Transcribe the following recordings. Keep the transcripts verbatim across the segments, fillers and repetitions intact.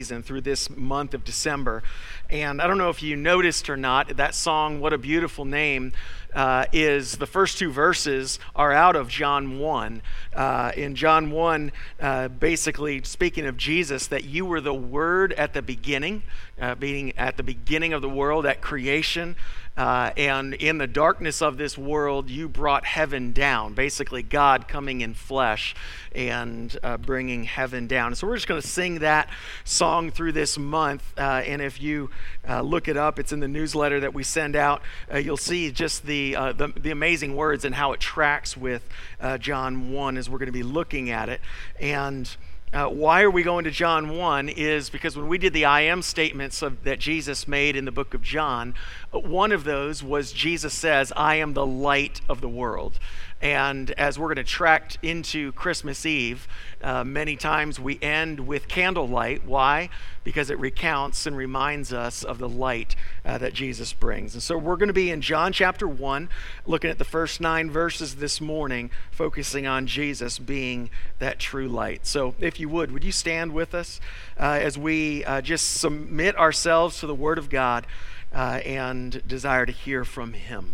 And through this month of December. And I don't know if you noticed or not, that song, What a Beautiful Name, uh, is the first two verses are out of John one. Uh, in John one, uh, basically speaking of Jesus, that you were the Word at the beginning, uh, being at the beginning of the world, at creation. Uh, and in the darkness of this world, you brought heaven down. Basically, God coming in flesh and uh, bringing heaven down. So we're just going to sing that song through this month. Uh, and if you uh, look it up, it's in the newsletter that we send out. Uh, you'll see just the, uh, the the amazing words and how it tracks with uh, John one as we're going to be looking at it. And Uh, why are we going to John one is because when we did the I am statements of, that Jesus made in the book of John, one of those was Jesus says, I am the light of the world. And as we're going to track into Christmas Eve, uh, many times we end with candlelight. Why? Because it recounts and reminds us of the light uh, that Jesus brings. And so we're going to be in John chapter one, looking at the first nine verses this morning, focusing on Jesus being that true light. So if you would, would you stand with us uh, as we uh, just submit ourselves to the Word of God uh, and desire to hear from Him.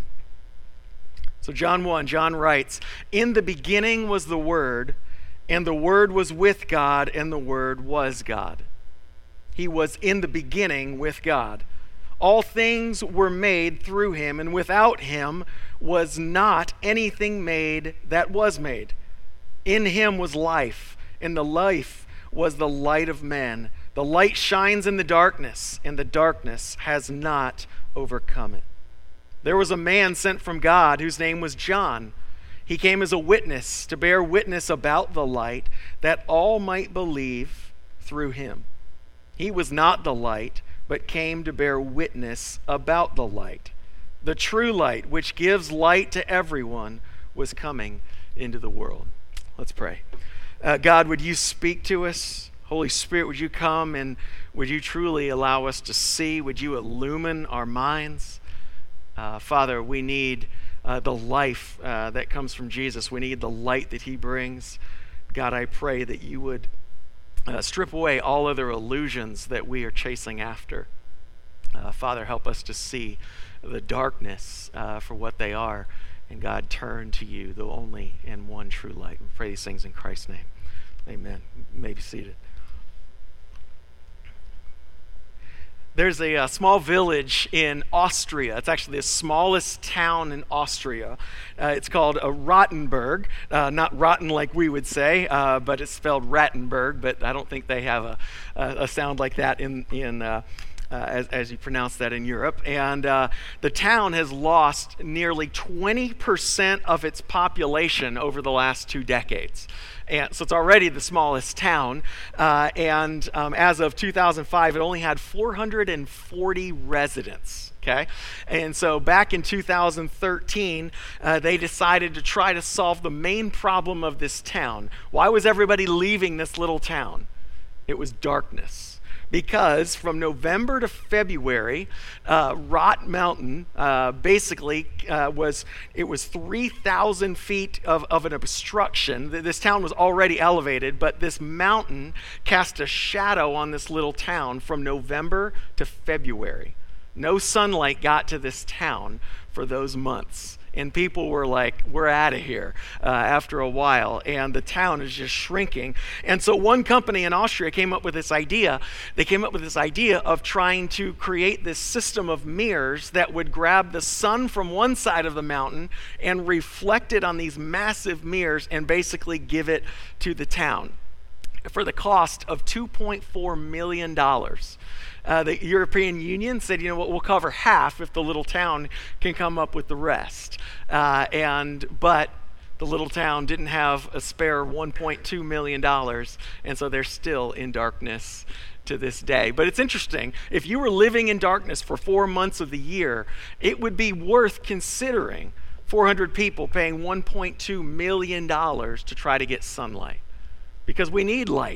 So John one, John writes, in the beginning was the Word, and the Word was with God, and the Word was God. He was in the beginning with God. All things were made through Him, and without Him was not anything made that was made. In Him was life, and the life was the light of men. The light shines in the darkness, and the darkness has not overcome it. There was a man sent from God whose name was John. He came as a witness to bear witness about the light, that all might believe through him. He was not the light, but came to bear witness about the light. The true light, which gives light to everyone, was coming into the world. Let's pray. Uh, God, would you speak to us? Holy Spirit, would you come and would you truly allow us to see? Would you illumine our minds? Uh, Father, we need uh, the life uh, that comes from Jesus. We need the light that he brings. God, I pray that you would uh, strip away all other illusions that we are chasing after. Uh, Father, help us to see the darkness uh, for what they are. And God, turn to you, the only and one true light. We pray these things in Christ's name. Amen. You may be seated. There's a, a small village in Austria. It's actually the smallest town in Austria. Uh, it's called uh, Rottenburg. Uh, not rotten like we would say, uh, but it's spelled Rattenberg. But I don't think they have a, a, a sound like that in in. Uh, Uh, as, as you pronounce that in Europe. And uh, the town has lost nearly twenty percent of its population over the last two decades. And so it's already the smallest town. Uh, and um, as of two thousand five, it only had four hundred forty residents. Okay, and so back in two thousand thirteen, uh, they decided to try to solve the main problem of this town. Why was everybody leaving this little town? It was darkness. Because from November to February, uh, Rot Mountain uh, basically uh, was, it was three thousand feet of, of an obstruction. This town was already elevated, but this mountain cast a shadow on this little town from November to February. No sunlight got to this town for those months. And people were like, we're out of here uh, after a while. And the town is just shrinking. And so one company in Austria came up with this idea. They came up with this idea of trying to create this system of mirrors that would grab the sun from one side of the mountain and reflect it on these massive mirrors and basically give it to the town for the cost of two point four million dollars. Uh, the European Union said, you know what, we'll cover half if the little town can come up with the rest. Uh, and but the little town didn't have a spare one point two million dollars, and so they're still in darkness to this day. But it's interesting, if you were living in darkness for four months of the year, it would be worth considering four hundred people paying one point two million dollars to try to get sunlight. Because we need light.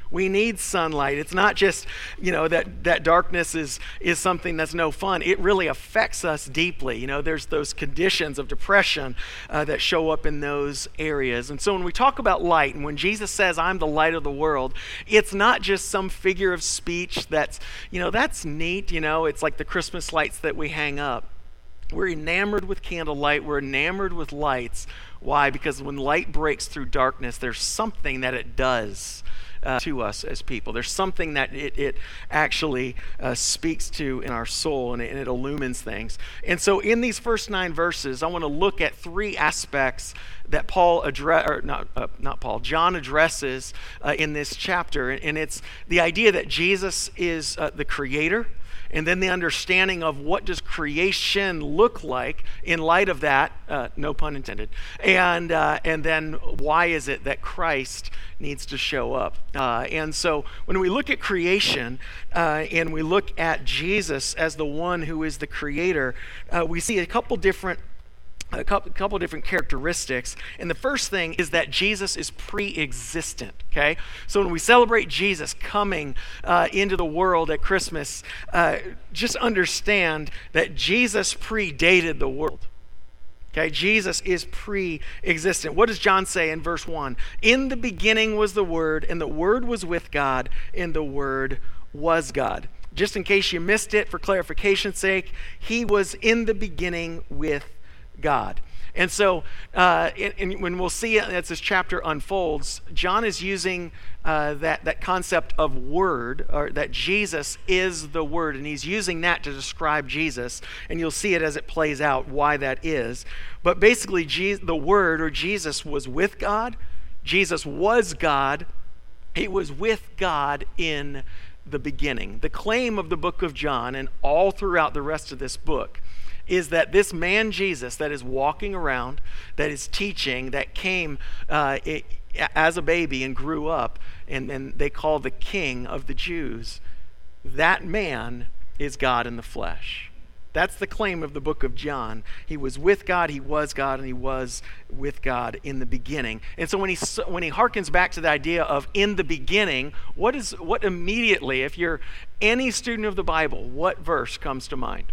We need sunlight. It's not just, you know, that, that darkness is, is something that's no fun. It really affects us deeply. You know, there's those conditions of depression uh, that show up in those areas. And so when we talk about light, and when Jesus says, I'm the light of the world, it's not just some figure of speech that's, you know, that's neat. You know, it's like the Christmas lights that we hang up. We're enamored with candlelight. We're enamored with lights. Why? Because when light breaks through darkness, there's something that it does Uh, to us as people. There's something that it, it actually uh, speaks to in our soul, and it, and it illumines things. And so in these first nine verses, I want to look at three aspects that Paul address, or not, uh, not Paul, John addresses uh, in this chapter. And, and it's the idea that Jesus is uh, the creator, and then the understanding of what does creation look like in light of that, uh, no pun intended, and uh, and then why is it that Christ needs to show up? Uh, and so when we look at creation uh, and we look at Jesus as the one who is the creator, uh, we see a couple different A couple, couple of different characteristics. And the first thing is that Jesus is pre-existent, okay? So when we celebrate Jesus coming uh, into the world at Christmas, uh, just understand that Jesus predated the world, okay? Jesus is pre-existent. What does John say in verse one? In the beginning was the Word, and the Word was with God, and the Word was God. Just in case you missed it, for clarification's sake, he was in the beginning with God. And so uh, and, and when we'll see as this chapter unfolds, John is using uh, that, that concept of word, or that Jesus is the word, and he's using that to describe Jesus, and you'll see it as it plays out why that is. But basically, Je- the word, or Jesus, was with God. Jesus was God. He was with God in the beginning. The claim of the book of John, and all throughout the rest of this book, is that this man Jesus that is walking around, that is teaching, that came uh, it, as a baby and grew up, and, and they call the King of the Jews, that man is God in the flesh. That's the claim of the book of John. He was with God, he was God, and he was with God in the beginning. And so when he when he harkens back to the idea of in the beginning, what is what immediately, if you're any student of the Bible, what verse comes to mind?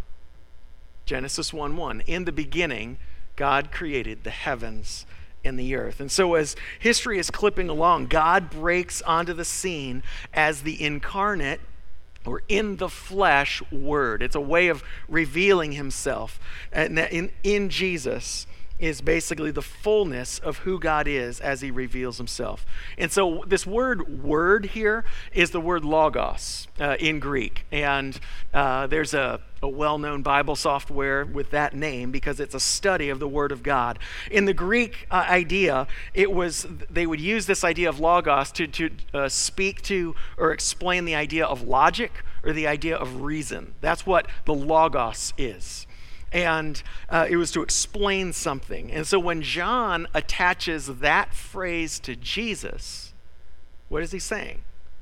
Genesis one one. In the beginning, God created the heavens and the earth. And so as history is clipping along, God breaks onto the scene as the incarnate, or in the flesh, word. It's a way of revealing himself. And that in, in Jesus is basically the fullness of who God is as he reveals himself. And so this word word here is the word logos uh, in Greek. And uh, there's a, a well-known Bible software with that name because it's a study of the word of God. In the Greek uh, idea, it was they would use this idea of logos to, to uh, speak to or explain the idea of logic or the idea of reason. That's what the logos is. And uh, it was to explain something. And so when John attaches that phrase to Jesus, what is he saying?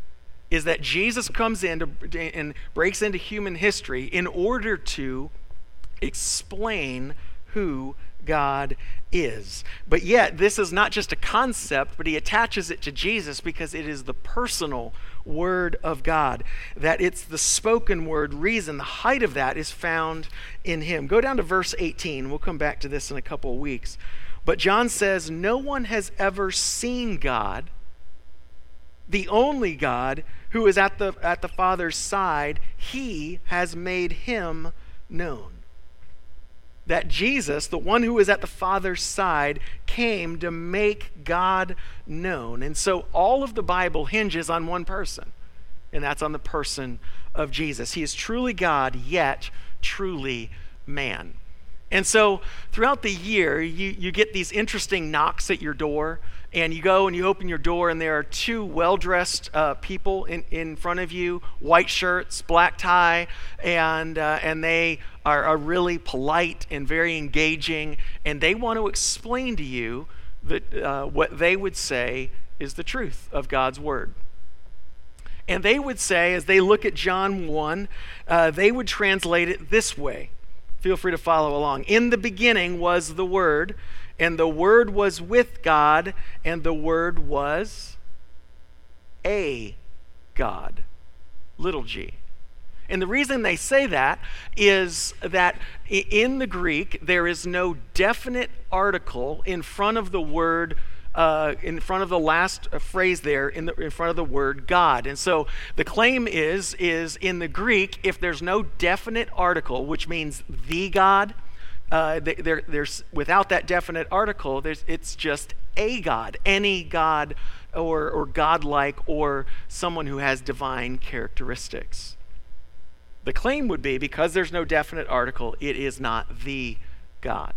Is that Jesus comes in to, and breaks into human history in order to explain who God is. But yet, this is not just a concept, but he attaches it to Jesus because it is the personal word of God. That it's the spoken word reason. The height of that is found in him. Go down to verse eighteen. We'll come back to this in a couple of weeks. But John says, no one has ever seen God, the only God who is at the, at the Father's side. He has made him known. That Jesus, the one who is at the Father's side, came to make God known. And so all of the Bible hinges on one person, and that's on the person of Jesus. He is truly God, yet truly man. And so throughout the year, you, you get these interesting knocks at your door, and you go and you open your door, and there are two well-dressed uh, people in, in front of you, white shirts, black tie, and uh, and they are, are really polite and very engaging, and they want to explain to you that uh, what they would say is the truth of God's word. And they would say, as they look at John one, uh, they would translate it this way. Feel free to follow along. In the beginning was the Word, and the Word was with God, and the Word was a God, little g. And the reason they say that is that in the Greek, there is no definite article in front of the word, uh, in front of the last phrase there, in, the, in front of the word God. And so the claim is, is in the Greek, if there's no definite article, which means the God, uh, there, there's without that definite article, there's, it's just a God, any God or, or godlike or someone who has divine characteristics. The claim would be, because there's no definite article, it is not the God.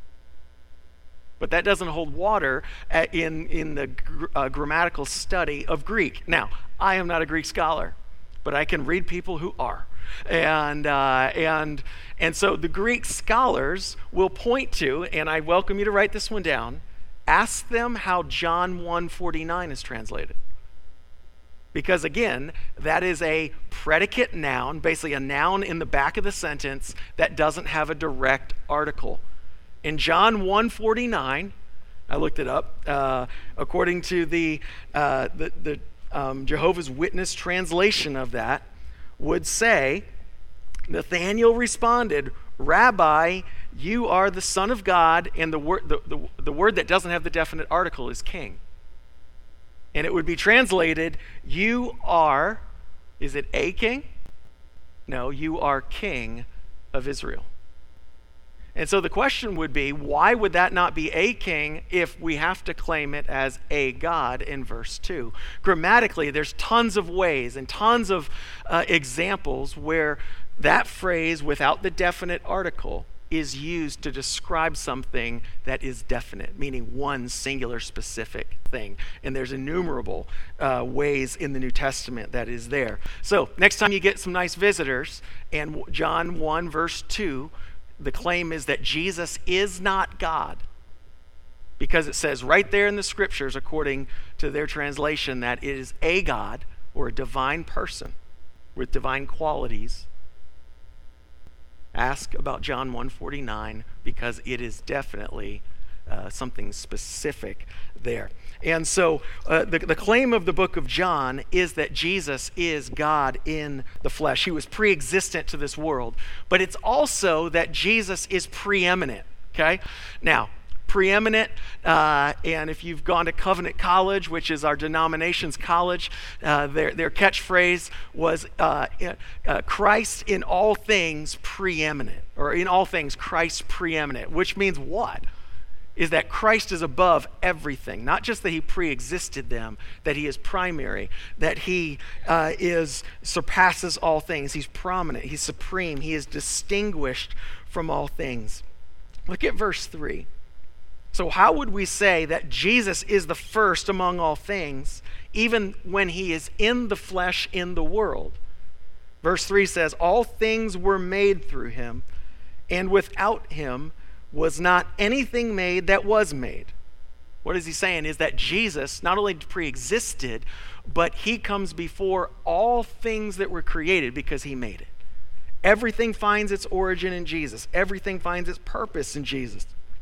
But that doesn't hold water at, in, in the gr- uh, grammatical study of Greek. Now, I am not a Greek scholar, but I can read people who are. And, uh, and, and so the Greek scholars will point to, and I welcome you to write this one down, ask them how John one forty-nine is translated. Because again, that is a predicate noun, basically a noun in the back of the sentence that doesn't have a direct article. In John one forty-nine, I looked it up, uh, according to the, uh, the, the um, Jehovah's Witness translation of that, would say, Nathanael responded, Rabbi, you are the Son of God, and the word, the, the, the word that doesn't have the definite article is king. And it would be translated, you are, is it a king? No, you are king of Israel. And so the question would be, why would that not be a king if we have to claim it as a God in verse two? Grammatically, there's tons of ways and tons of uh, examples where that phrase without the definite article is used to describe something that is definite, meaning one singular specific thing. And there's innumerable uh, ways in the New Testament that is there. So next time you get some nice visitors, and John one verse two, the claim is that Jesus is not God, because it says right there in the scriptures, according to their translation, that it is a God or a divine person with divine qualities. Ask about John one forty-nine, because it is definitely uh, something specific there. And so uh, the, the claim of the book of John is that Jesus is God in the flesh. He was pre-existent to this world. But it's also that Jesus is preeminent, okay? Now, preeminent, uh, and if you've gone to Covenant College, which is our denomination's college, uh, their, their catchphrase was uh, uh, Christ in all things preeminent, or in all things Christ preeminent, which means what? Is that Christ is above everything, not just that he pre-existed them, that he is primary, that he uh, is surpasses all things, he's prominent, he's supreme, he is distinguished from all things. Look at verse three. So how would we say that Jesus is the first among all things, even when he is in the flesh in the world? Verse three says, all things were made through him, and without him was not anything made that was made. What is he saying? Is that Jesus not only pre-existed, but he comes before all things that were created because he made it. Everything finds its origin in Jesus. Everything finds its purpose in Jesus.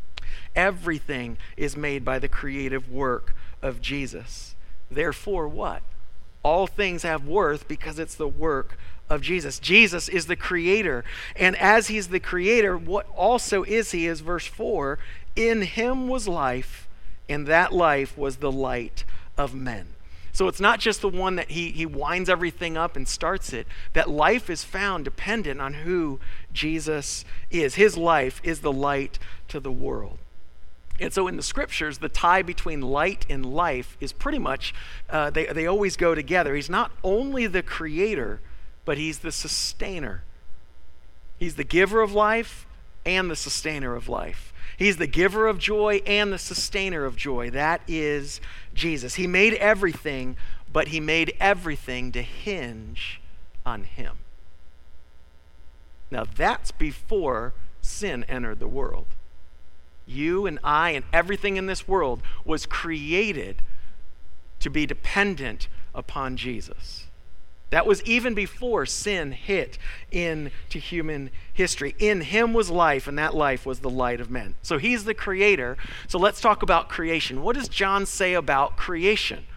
Everything is made by the creative work of Jesus. Therefore, what? All things have worth because it's the work of Jesus. Jesus is the creator. And as he's the creator, what also is he is verse four, in him was life, and that life was the light of men. So it's not just the one that he, he winds everything up and starts it. That life is found dependent on who Jesus is. His life is the light to the world. And so in the scriptures, the tie between light and life is pretty much, uh, they, they always go together. He's not only the creator, but he's the sustainer. He's the giver of life and the sustainer of life. He's the giver of joy and the sustainer of joy. That is Jesus. He made everything, but he made everything to hinge on him. Now that's before sin entered the world. You and I and everything in this world was created to be dependent upon Jesus. That was even before sin hit into human history. In him was life, and that life was the light of men. So he's the creator. So let's talk about creation. What does John say about creation?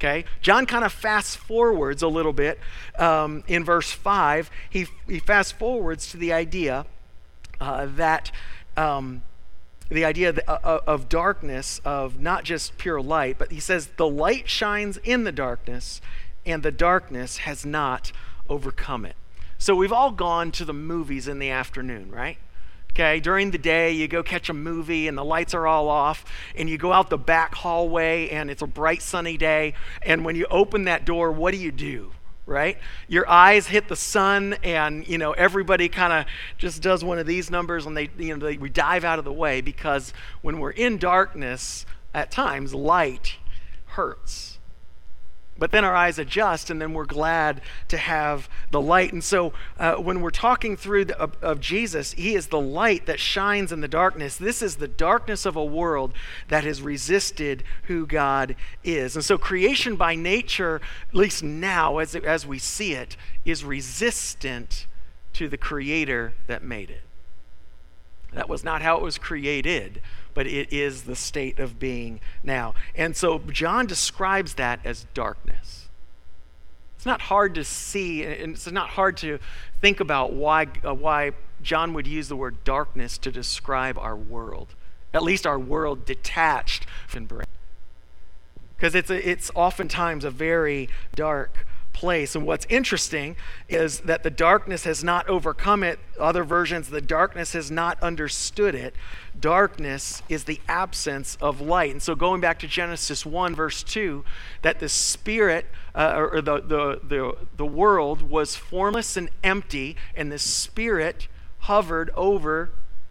Okay, John kind of fast forwards a little bit um, in verse five. He, he fast forwards to the idea uh, that um, the idea of, of darkness, of not just pure light, but he says the light shines in the darkness and the darkness has not overcome it. So we've all gone to the movies in the afternoon, right? Okay, during the day, you go catch a movie and the lights are all off and you go out the back hallway and it's a bright sunny day. And when you open that door, what do you do, right? Your eyes hit the sun and, you know, everybody kind of just does one of these numbers and they, you know, they, we dive out of the way because when we're in darkness, at times, light hurts. But then our eyes adjust, and then we're glad to have the light. And so uh, when we're talking through the, of, of Jesus, he is the light that shines in the darkness. This is the darkness of a world that has resisted who God is. And so creation by nature, at least now as, as we see it, is resistant to the Creator that made it. That was not how it was created, but it is the state of being now. And so John describes that as darkness. It's not hard to see, and it's not hard to think about why, uh, why John would use the word darkness to describe our world, at least our world detached from brain. Because it's, a, it's oftentimes a very dark place. And what's interesting is that the darkness has not overcome it. Other versions, the darkness has not understood it. Darkness is the absence of light. And so going back to Genesis one verse two, that the spirit uh, or the, the the the world was formless and empty, and the spirit hovered over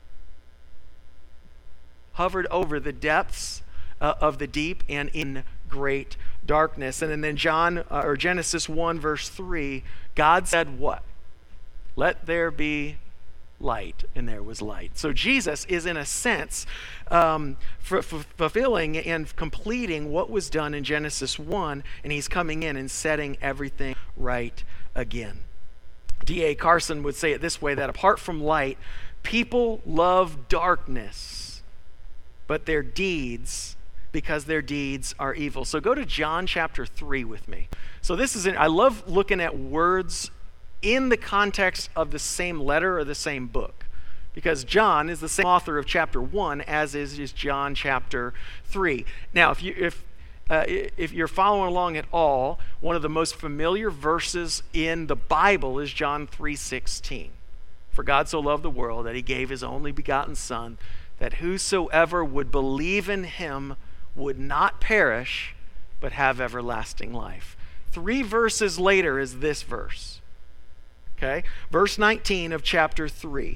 hovered over the depths uh, of the deep and in great darkness. And then John uh, or Genesis one verse three, God said what? Let there be light, and there was light. So Jesus is in a sense um, f- f- fulfilling and completing what was done in Genesis one, and he's coming in and setting everything right again. D A Carson would say it this way, that apart from light, people love darkness, but their deeds because their deeds are evil. So go to John chapter three with me. So this is, an, I love looking at words in the context of the same letter or the same book, because John is the same author of chapter one as is, is John chapter three. Now, if you if uh, if you're following along at all, one of the most familiar verses in the Bible is John three sixteen. For God so loved the world that he gave his only begotten Son, that whosoever would believe in him would not perish, but have everlasting life. Three verses later is this verse. Okay? Verse nineteen of chapter three.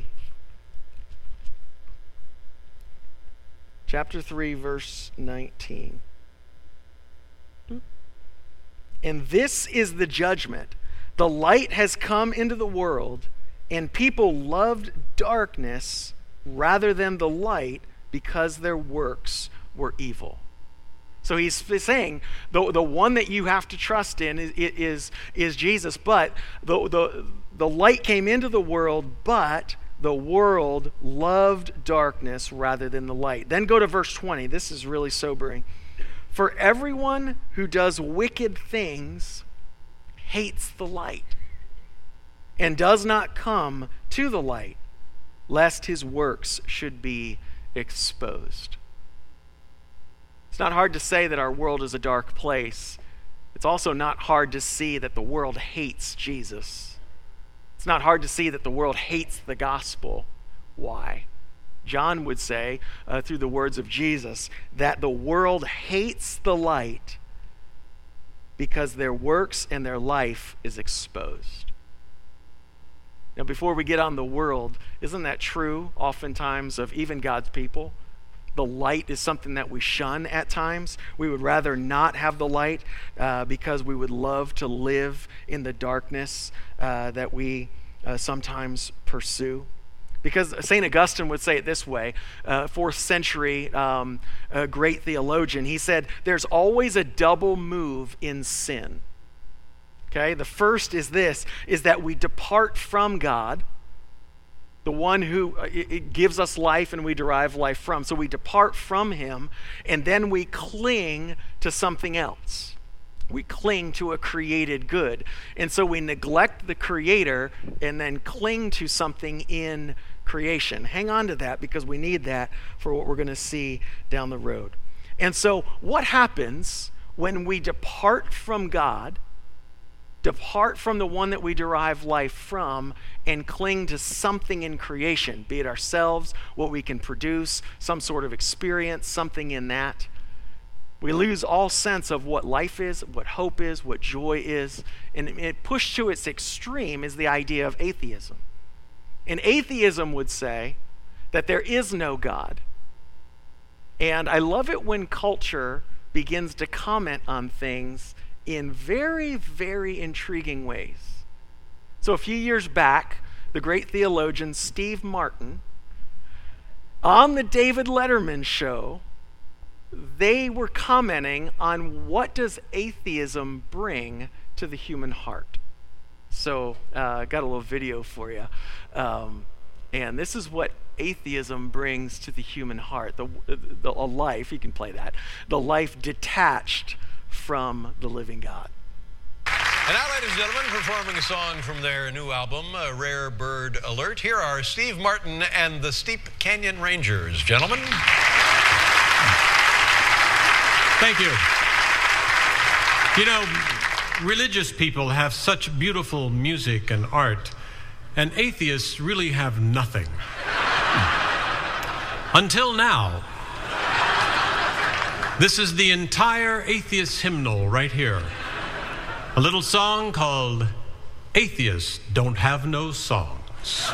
Chapter three, verse nineteen. And this is the judgment. The light has come into the world, and people loved darkness rather than the light because their works were evil. So he's saying the, the one that you have to trust in is, is, is Jesus, but the, the, the light came into the world, but the world loved darkness rather than the light. Then go to verse twenty. This is really sobering. For everyone who does wicked things hates the light and does not come to the light, lest his works should be exposed. It's not hard to say that our world is a dark place. It's also not hard to see that the world hates Jesus. It's not hard to see that the world hates the gospel. Why? John would say, uh, through the words of Jesus, that the world hates the light because their works and their life is exposed. Now, before we get on the world, isn't that true oftentimes of even God's people? The light is something that we shun at times. We would rather not have the light uh, because we would love to live in the darkness uh, that we uh, sometimes pursue. Because Saint Augustine would say it this way, uh, fourth century um, a great theologian. He said, there's always a double move in sin. Okay, the first is this, is that we depart from God, the one who uh, it gives us life and we derive life from. So we depart from him, and then we cling to something else. We cling to a created good. And so we neglect the creator and then cling to something in creation. Hang on to that because we need that for what we're going to see down the road. And so what happens when we depart from God, depart from the one that we derive life from, and cling to something in creation, be it ourselves, what we can produce, some sort of experience, something in that? We lose all sense of what life is, what hope is, what joy is. And it pushed to its extreme is the idea of atheism. And atheism would say that there is no God. And I love it when culture begins to comment on things in very, very intriguing ways. So a few years back, the great theologian Steve Martin, on the David Letterman show, they were commenting on what does atheism bring to the human heart. So I uh, got a little video for you. Um, and this is what atheism brings to the human heart. The, the, a life, you can play that, the life detached from the living God. And now, ladies and gentlemen, performing a song from their new album, uh, Rare Bird Alert, here are Steve Martin and the Steep Canyon Rangers. Gentlemen. Thank you. You know, religious people have such beautiful music and art, and atheists really have nothing. Until now. This is the entire atheist hymnal right here. A little song called Atheists Don't Have No Songs.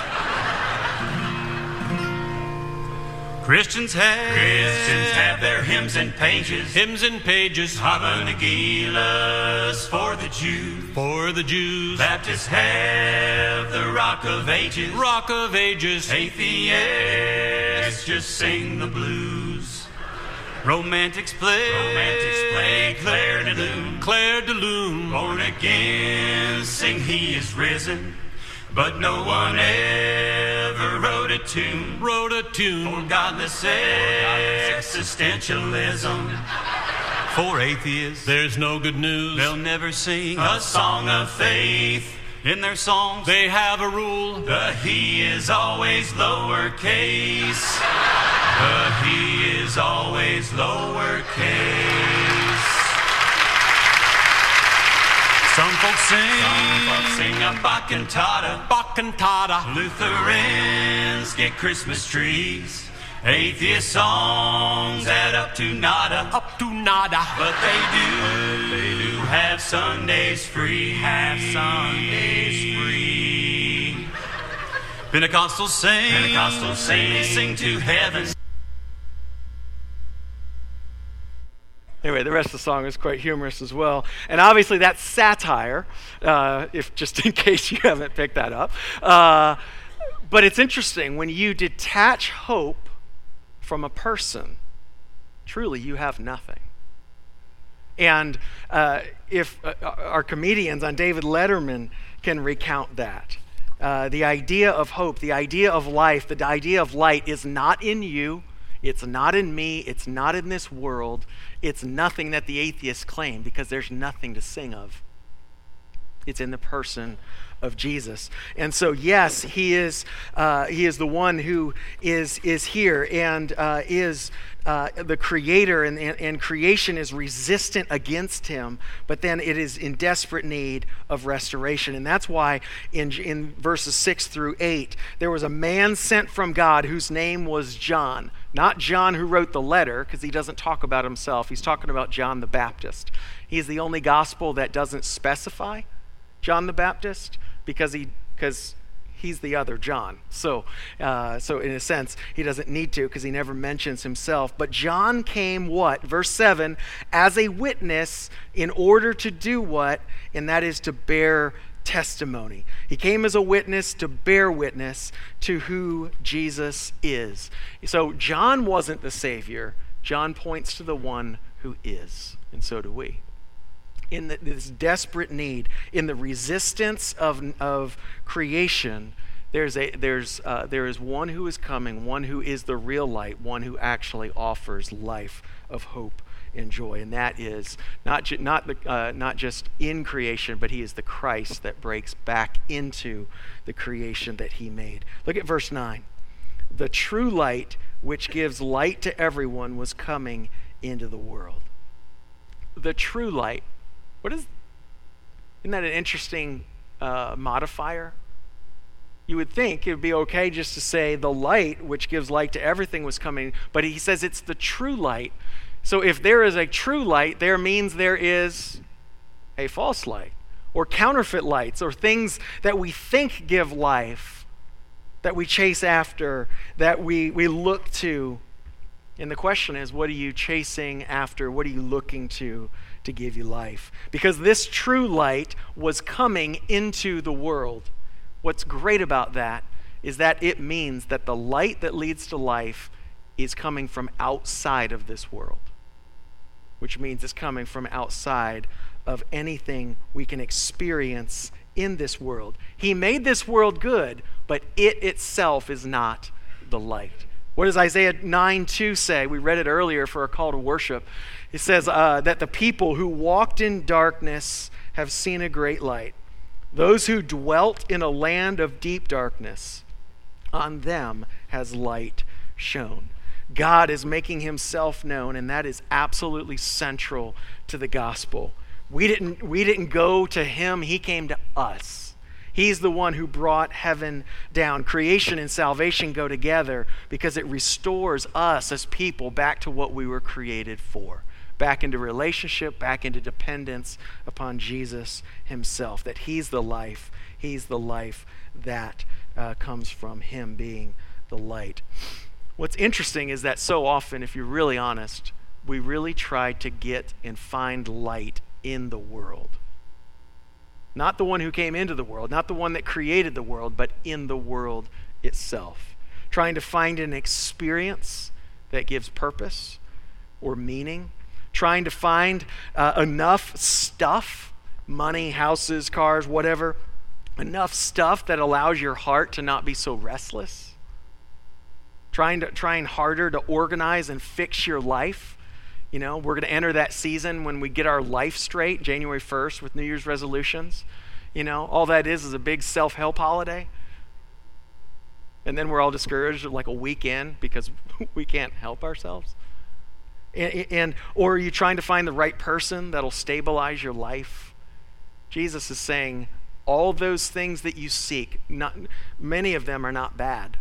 Christians have, Christians have their hymns and pages, hymns and pages, Hava Nagilas for the Jews, for the Jews. Baptists have the Rock of Ages, Rock of Ages. Atheists just sing the blues. Romantics play, romantics play Claire de Lune, Claire de Lune. Born again, sing He is risen. But no one ever wrote a tune, wrote a tune for godless existentialism. For atheists, there's no good news. They'll never sing a song of faith. In their songs, they have a rule. The He is always lowercase. The He is always lowercase. Some folks sing, Some folks sing a Bach cantata, Bach cantata. Lutherans get Christmas trees. Atheist songs add up to nada, up to nada. But they do, they do have Sundays free, have Sundays free. Pentecostals sing, Pentecostals sing, they sing to heaven. Anyway, the rest of the song is quite humorous as well. And obviously that's satire, uh, if just in case you haven't picked that up. Uh, but it's interesting, when you detach hope from a person, truly you have nothing. And uh, if uh, our comedians on David Letterman can recount that. Uh, the idea of hope, the idea of life, the idea of light is not in you. It's not in me. It's not in this world. It's nothing that the atheists claim because there's nothing to sing of. It's in the person of Jesus. And so, yes, he is uh, he is the one who is is here and uh, is uh, the creator, and, and, and creation is resistant against him, but then it is in desperate need of restoration. And that's why in, in verses six through eight, there was a man sent from God whose name was John. Not John who wrote the letter, because he doesn't talk about himself. He's talking about John the Baptist. He's the only gospel that doesn't specify John the Baptist, because he because he's the other John. So, uh, so in a sense, he doesn't need to because he never mentions himself. But John came what? Verse seven, as a witness in order to do what? And that is to bear testimony. He came as a witness to bear witness to who Jesus is. So John wasn't the Savior. John points to the one who is, and so do we. In the, this desperate need, in the resistance of, of creation, there's a there's uh, there is one who is coming, one who is the real light, one who actually offers life of hope and joy. And that is not, ju- not, the, uh, not just in creation, but he is the Christ that breaks back into the creation that he made. Look at verse nine. The true light, which gives light to everyone, was coming into the world. The true light. What is, isn't that an interesting uh, modifier? You would think it would be okay just to say the light, which gives light to everything, was coming, but he says it's the true light. So if there is a true light, there means there is a false light, or counterfeit lights, or things that we think give life, that we chase after, that we, we look to. And the question is, what are you chasing after? What are you looking to to give you life? Because this true light was coming into the world. What's great about that is that it means that the light that leads to life is coming from outside of this world, which means it's coming from outside of anything we can experience in this world. He made this world good, but it itself is not the light. What does Isaiah nine two say? We read it earlier for a call to worship. It says uh, that the people who walked in darkness have seen a great light. Those who dwelt in a land of deep darkness, on them has light shone. God is making himself known, and that is absolutely central to the gospel. We didn't, we didn't go to him, he came to us. He's the one who brought heaven down. Creation and salvation go together because it restores us as people back to what we were created for. Back into relationship, back into dependence upon Jesus himself. That he's the life. He's the life that uh, comes from him being the light. What's interesting is that so often, if you're really honest, we really try to get and find light in the world. Not the one who came into the world, not the one that created the world, but in the world itself. Trying to find an experience that gives purpose or meaning. Trying to find uh, enough stuff, money, houses, cars, whatever, enough stuff that allows your heart to not be so restless. Trying to trying harder to organize and fix your life. You know, we're going to enter that season when we get our life straight, January first, with New Year's resolutions. You know, all that is is a big self-help holiday. And then we're all discouraged like a week in because we can't help ourselves. And, and or are you trying to find the right person that'll stabilize your life? Jesus is saying all those things that you seek, not, many of them are not bad,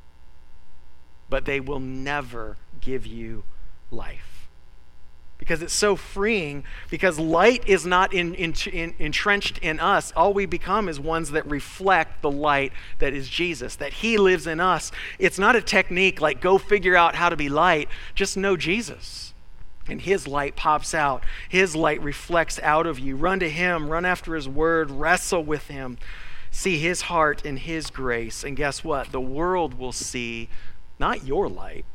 but they will never give you life. Because it's so freeing, because light is not in, in, in, entrenched in us. All we become is ones that reflect the light that is Jesus, that he lives in us. It's not a technique like go figure out how to be light. Just know Jesus. And his light pops out. His light reflects out of you. Run to him. Run after his word. Wrestle with him. See his heart and his grace. And guess what? The world will see not your light,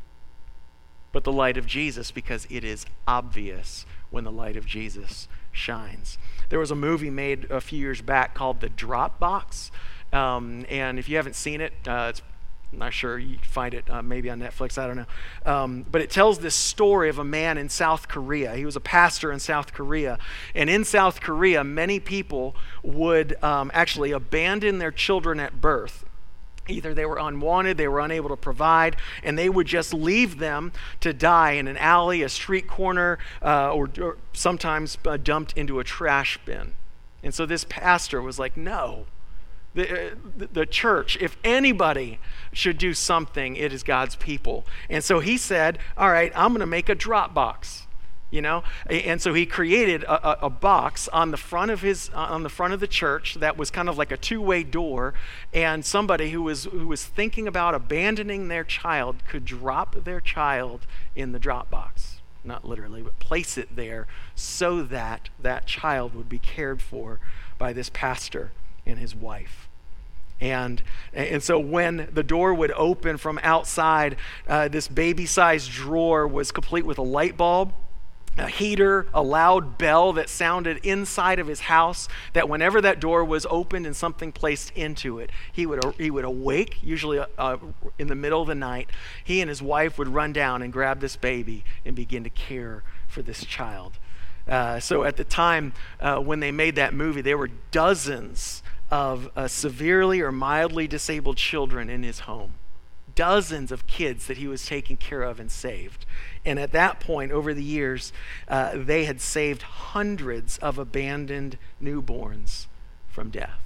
but the light of Jesus, because it is obvious when the light of Jesus shines. There was a movie made a few years back called The Drop Box. Um, and if you haven't seen it, uh, it's I'm not sure you can find it uh, maybe on Netflix, I don't know. Um, but it tells this story of a man in South Korea. He was a pastor in South Korea. And in South Korea, many people would um, actually abandon their children at birth. Either they were unwanted, they were unable to provide, and they would just leave them to die in an alley, a street corner, uh, or, or sometimes uh, dumped into a trash bin. And so this pastor was like, no. The, the, the church, if anybody should do something, it is God's people. And so he said, all right, I'm going to make a drop box, you know? And so he created a, a, a box on the front of his, on the front of the church that was kind of like a two-way door, and somebody who was, who was thinking about abandoning their child could drop their child in the drop box. Not literally, but place it there so that that child would be cared for by this pastor and his wife. And and so when the door would open from outside, uh, this baby-sized drawer was complete with a light bulb, a heater, a loud bell that sounded inside of his house, that whenever that door was opened and something placed into it, he would he would awake, usually uh, in the middle of the night. He and his wife would run down and grab this baby and begin to care for this child. Uh, so at the time uh, when they made that movie, there were dozens of uh, severely or mildly disabled children in his home. Dozens of kids that he was taking care of and saved. And at that point, over the years, uh, they had saved hundreds of abandoned newborns from death.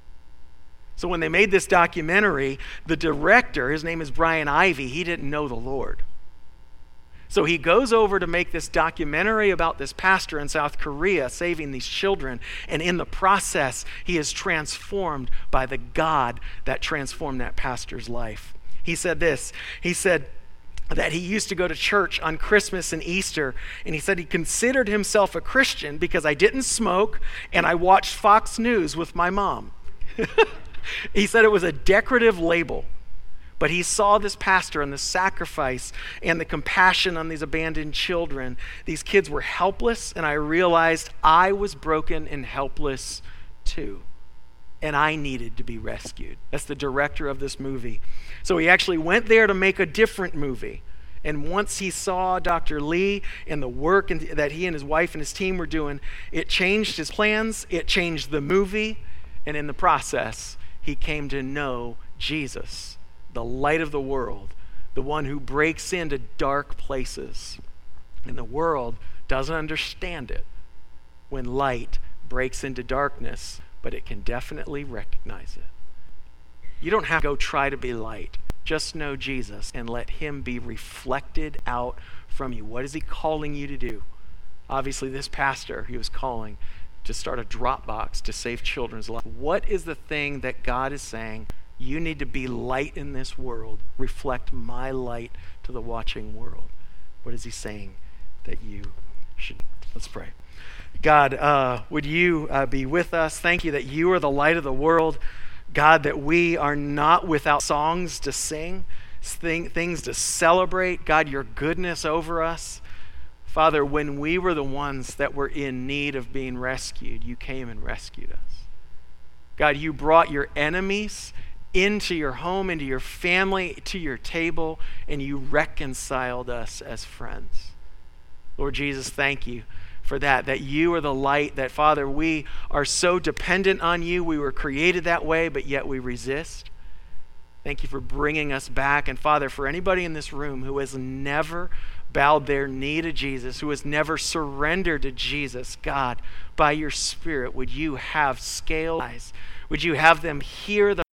So when they made this documentary, the director, his name is Brian Ivey, he didn't know the Lord. So he goes over to make this documentary about this pastor in South Korea saving these children, and in the process, he is transformed by the God that transformed that pastor's life. He said this, he said that he used to go to church on Christmas and Easter, and he said he considered himself a Christian because I didn't smoke and I watched Fox News with my mom. He said it was a decorative label. But he saw this pastor and the sacrifice and the compassion on these abandoned children. These kids were helpless, and I realized I was broken and helpless too. And I needed to be rescued. That's the director of this movie. So he actually went there to make a different movie. And once he saw Doctor Lee and the work that he and his wife and his team were doing, it changed his plans, it changed the movie, and in the process, he came to know Jesus, the light of the world, the one who breaks into dark places. And the world doesn't understand it when light breaks into darkness, but it can definitely recognize it. You don't have to go try to be light. Just know Jesus and let him be reflected out from you. What is he calling you to do? Obviously, this pastor, he was calling to start a drop box to save children's lives. What is the thing that God is saying? You need to be light in this world. Reflect my light to the watching world. What is he saying that you should? Let's pray. God, uh, would you uh, be with us? Thank you that you are the light of the world. God, that we are not without songs to sing, thing, things to celebrate. God, your goodness over us. Father, when we were the ones that were in need of being rescued, you came and rescued us. God, you brought your enemies into your home, into your family, to your table, and you reconciled us as friends. Lord Jesus, thank you for that, that you are the light, that, Father, we are so dependent on you. We were created that way, but yet we resist. Thank you for bringing us back. And, Father, for anybody in this room who has never bowed their knee to Jesus, who has never surrendered to Jesus, God, by your Spirit, would you have scaled eyes? Would you have them hear the